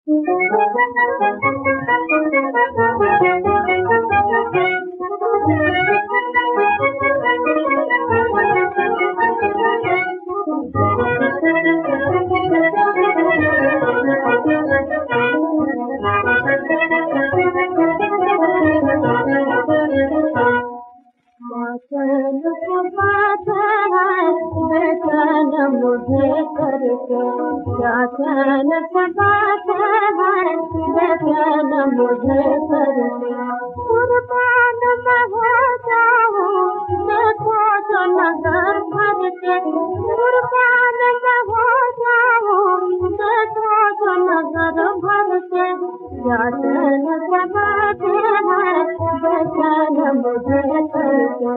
बेचैन मुझे करके क्या चैन से बात है, बेचैन मुझे करके कुर्बान मैं हो जाऊं, देखो जो नजर भर के कुर्बान मैं हो जाऊं, देखो जो नजर भर के क्या चैन से बात है, बेचैन मुझे करके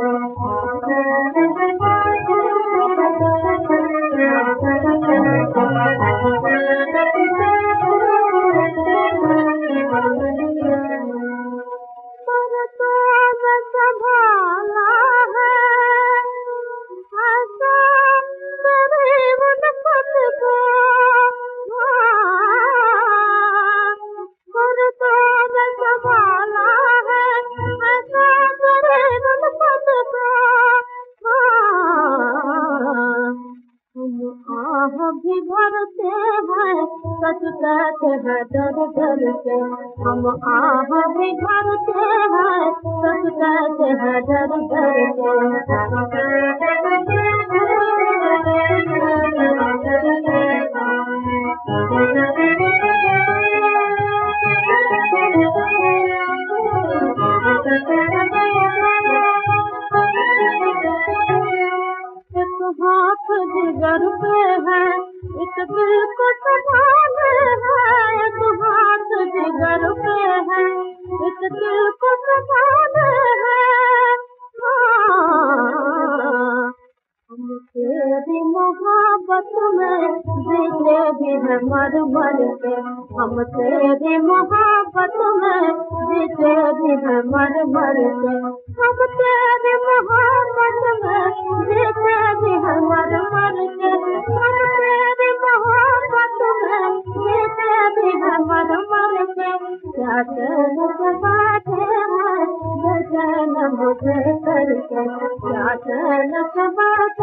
भी भरते हैं, सच कहते हैं डर डर के हम आह भी भरते हैं, सच कहते हैं डर डर हाथ जिगर पे है, एक दिल को संभाले है, एक हाथ जिगर पे है, एक दिल को संभाले है। हम तेरी मोहब्बत में जीते भी है मर मर के, हम तेरी मोहब्बत में जीते भी है मर मर के, हम तेरी मोहब्बत में जीते भी है मर मर के, हम तेरी मोहब्बत में जीते भी है मर मर के। क्या चैन से बात है, बेचैन मुझे करके क्या चैन से बात